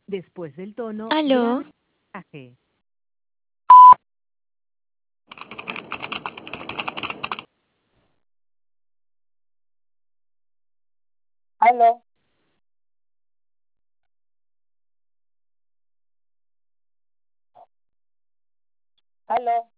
Después del tono, Aló, grabe el mensaje. Aló, aló.